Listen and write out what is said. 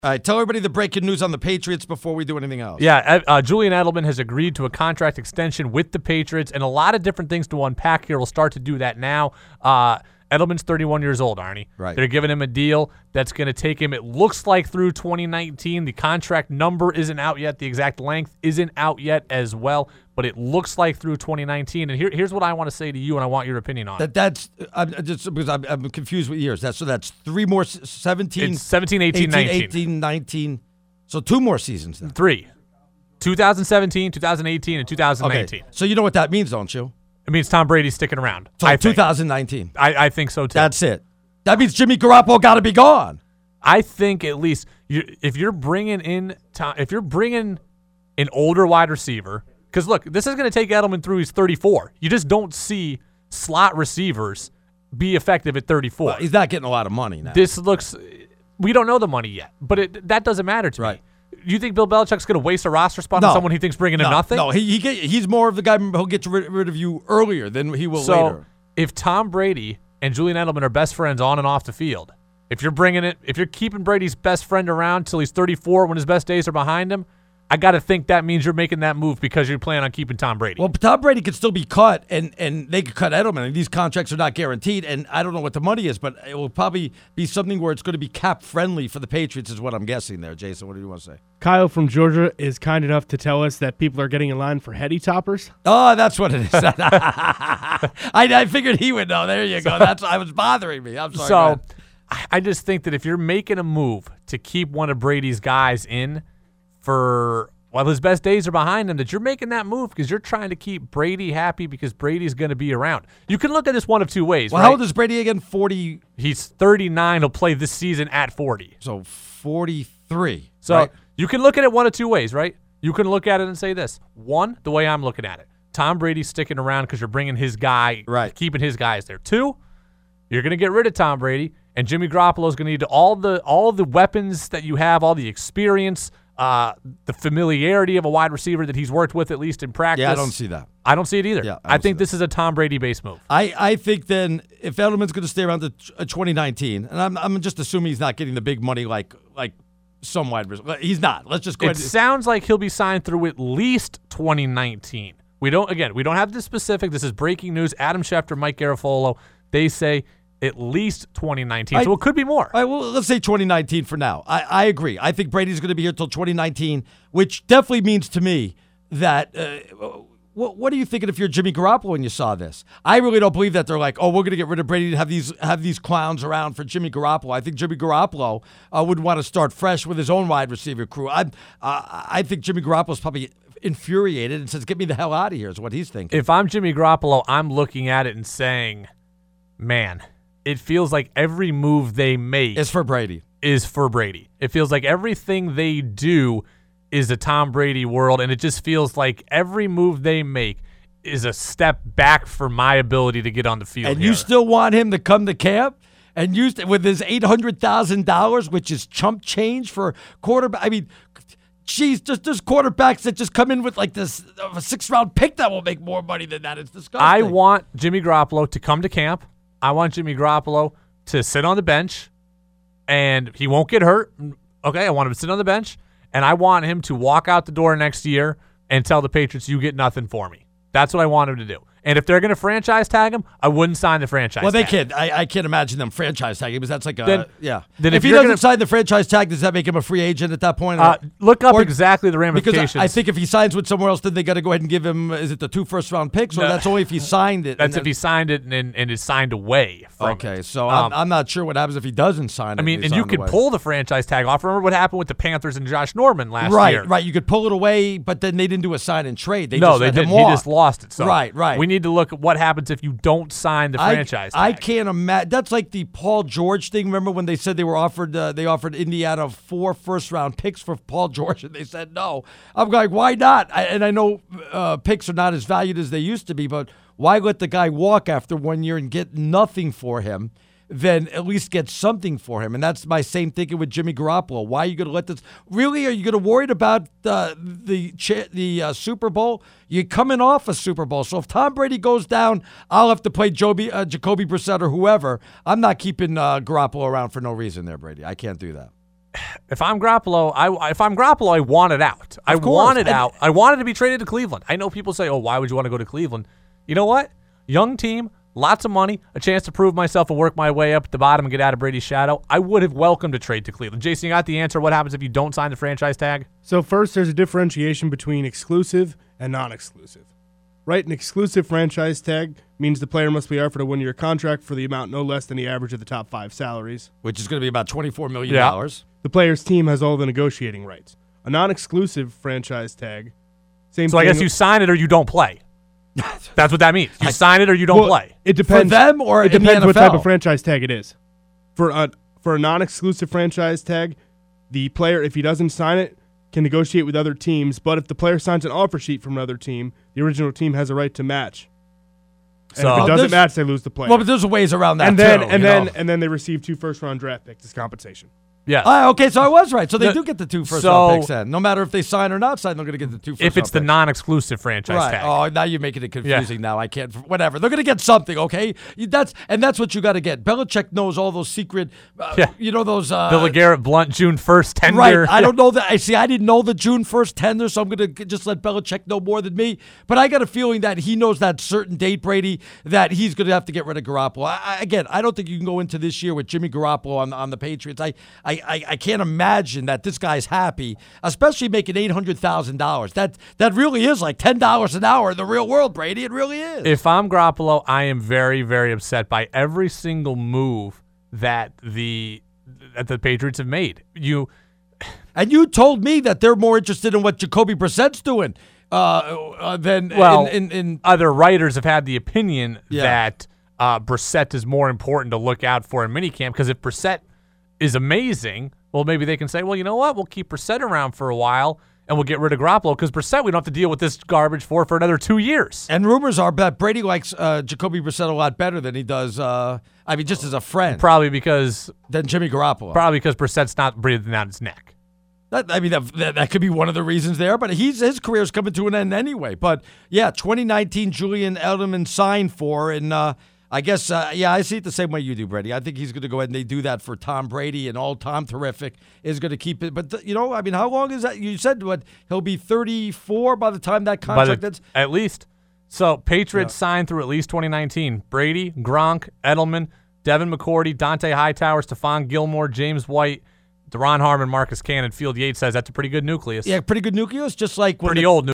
All right, tell everybody the breaking news on the Patriots before we do anything else. Yeah, Julian Edelman has agreed to a contract extension with the Patriots, and a lot of different things to unpack here. We'll start to do that now. Edelman's 31 years old, Arnie. Right. They're giving him a deal that's going to take him, it looks like, through 2019. The contract number isn't out yet. The exact length isn't out yet as well, but it looks like through 2019. And here's what I want to say to you, and I want your opinion on it. That's just because I'm confused with years. That's 3 more, 17. It's 17, 18, 19. 18, 19. So 2 more seasons then. 3. 2017, 2018, and 2019. Okay. So you know what that means, don't you? It means Tom Brady's sticking around. So 2019. I think so, too. That's it. That means Jimmy Garoppolo got to be gone. I think at least if you're bringing in an older wide receiver, because look, this is going to take Edelman through he's 34. You just don't see slot receivers be effective at 34. Well, he's not getting a lot of money now. We don't know the money yet, but that doesn't matter to me. You think Bill Belichick's going to waste a roster spot on someone he thinks bringing in nothing? No, he's more of the guy who'll get rid of you earlier than he will later. So if Tom Brady and Julian Edelman are best friends on and off the field, if you're keeping Brady's best friend around till he's 34 when his best days are behind him, I got to think that means you're making that move because you're planning on keeping Tom Brady. Well, Tom Brady could still be cut, and they could cut Edelman. And these contracts are not guaranteed, and I don't know what the money is, but it will probably be something where it's going to be cap-friendly for the Patriots is what I'm guessing there. Jason, what do you want to say? Kyle from Georgia is kind enough to tell us that people are getting in line for heady toppers. Oh, that's what it is. I figured he would know. There you go. I was bothering me. I'm sorry. So I just think that if you're making a move to keep one of Brady's guys in while his best days are behind him, that you're making that move because you're trying to keep Brady happy because Brady's going to be around. You can look at this one of two ways. Well, right? How old is Brady again? 40? He's 39. He'll play this season at 40. So 43. So right? You can look at it one of two ways, right? You can look at it and say this. One, the way I'm looking at it. Tom Brady's sticking around because you're bringing his guy, keeping his guys there. 2, you're going to get rid of Tom Brady, and Jimmy Garoppolo's going to need all the weapons that you have, all the experience, the familiarity of a wide receiver that he's worked with at least in practice. Yeah, I don't see that. I don't see it either. Yeah, I think this is a Tom Brady-based move. I think then if Edelman's going to stay around to 2019, and I'm just assuming he's not getting the big money like some wide receiver. He's not. Let's just go ahead. It sounds like he'll be signed through at least 2019. We don't have the specific. This is breaking news. Adam Schefter, Mike Garafolo, they say at least 2019. So it could be more. All right, well, let's say 2019 for now. I agree. I think Brady's going to be here till 2019, which definitely means to me that what are you thinking if you're Jimmy Garoppolo and you saw this? I really don't believe that they're like, oh, we're going to get rid of Brady and have these clowns around for Jimmy Garoppolo. I think Jimmy Garoppolo would want to start fresh with his own wide receiver crew. I think Jimmy Garoppolo's probably infuriated and says, get me the hell out of here is what he's thinking. If I'm Jimmy Garoppolo, I'm looking at it and saying, man, it feels like every move they make is for Brady. It feels like everything they do is a Tom Brady world, and it just feels like every move they make is a step back for my ability to get on the field. And you still want him to come to camp and use with his $800,000, which is chump change for quarterback. I mean, geez, there's quarterbacks that just come in with like this a 6th-round pick that will make more money than that. It's disgusting. I want Jimmy Garoppolo to come to camp. I want Jimmy Garoppolo to sit on the bench, and he won't get hurt. Okay, I want him to sit on the bench, and I want him to walk out the door next year and tell the Patriots, you get nothing for me. That's what I want him to do. And if they're going to franchise tag him, I wouldn't sign the franchise tag. Well, they can't. I can't imagine them franchise tagging because that's like Then if he doesn't sign the franchise tag, does that make him a free agent at that point? Look up exactly the ramifications. Because I think if he signs with somewhere else, then they got to go ahead and give him, is it the 2 first-round picks? Or that's only if he signed it? That's if he signed it and is signed away from it. So I'm not sure what happens if he doesn't sign it. I mean, and you could pull the franchise tag off. Remember what happened with the Panthers and Josh Norman last year? Right. You could pull it away, but then they didn't do a sign and trade. They didn't. He just lost it. So right. We need to look at what happens if you don't sign the franchise tag. I can't imagine. That's like the Paul George thing. Remember when they said they offered Indiana 4 first-round picks for Paul George, and they said no. I'm like, why not? And I know picks are not as valued as they used to be, but why let the guy walk after 1 year and get nothing for him? Then at least get something for him. And that's my same thinking with Jimmy Garoppolo. Why are you going to let this? Really, are you going to worry about the Super Bowl? You're coming off a Super Bowl. So if Tom Brady goes down, I'll have to play Jacoby Brissett or whoever. I'm not keeping Garoppolo around for no reason there, Brady. I can't do that. if I'm Garoppolo, I want it out. I want it out. I wanted to be traded to Cleveland. I know people say, "Oh, why would you want to go to Cleveland?" You know what? Young team, lots of money, a chance to prove myself and work my way up at the bottom and get out of Brady's shadow. I would have welcomed a trade to Cleveland. Jason, you got the answer. What happens if you don't sign the franchise tag? So first, there's a differentiation between exclusive and non-exclusive. Right? An exclusive franchise tag means the player must be offered a one-year contract for the amount no less than the average of the top 5 salaries, which is going to be about $24 million. Yeah. The player's team has all the negotiating rights. A non-exclusive franchise tag, same So thing. I guess you sign it or you don't play. That's what that means. You sign it or you don't play. It depends for them, or it in the depends what NFL? type of franchise tag it is. For a non-exclusive franchise tag, the player, if he doesn't sign it, can negotiate with other teams. But if the player signs an offer sheet from another team, the original team has a right to match. And So- if it doesn't match, they lose the player. Well, but there's ways around that and then too. and then they receive 2 first-round draft picks as compensation. Yeah. Okay, so I was right. So they No, do get the 2 first so- round picks then. No matter if they sign or not sign, they're going to get the 2 first If it's the round picks. non-exclusive franchise Right. tag. Oh, now you're making it confusing. Now I can't. Whatever. They're going to get something. Okay. That's what you got to get. Belichick knows all those secret. Yeah. You know those. the LeGarrette Blunt June 1st tender. Right. I don't know that. I didn't know the June 1st tender, so I'm going to just let Belichick know more than me. But I got a feeling that he knows that certain date, Brady, that he's going to have to get rid of Garoppolo. Again, I don't think you can go into this year with Jimmy Garoppolo on the Patriots. I can't imagine that this guy's happy, especially making $800,000. That really is like $10 an hour in the real world, Brady. It really is. If I'm Garoppolo, I am very, very upset by every single move that the Patriots have made. And you told me that they're more interested in what Jacoby Brissett's doing than in other writers have had the opinion Yeah. that Brissett is more important to look out for in minicamp, because if Brissett is amazing, well, maybe they can say, well, you know what? We'll keep Brissett around for a while and we'll get rid of Garoppolo, because Brissett, we don't have to deal with this garbage for another 2 years. And rumors are that Brady likes Jacoby Brissett a lot better than he does, just as a friend, Probably because than Jimmy Garoppolo. Brissett's not breathing out his neck. That could be one of the reasons there, but his career's coming to an end anyway. But, yeah, 2019 Julian Edelman signed for, and I guess, I see it the same way you do, Brady. I think he's going to go ahead and they do that for Tom Brady, and all Tom Terrific is going to keep it. But, how long is that? You said he'll be 34 by the time that contract ends? At least. So, Patriots signed through at least 2019. Brady, Gronk, Edelman, Devin McCourty, Dante Hightower, Stephon Gilmore, James White, Deron Harmon, Marcus Cannon. Field Yates says that's a pretty good nucleus. Yeah, pretty good nucleus, just like when Pretty old nucleus.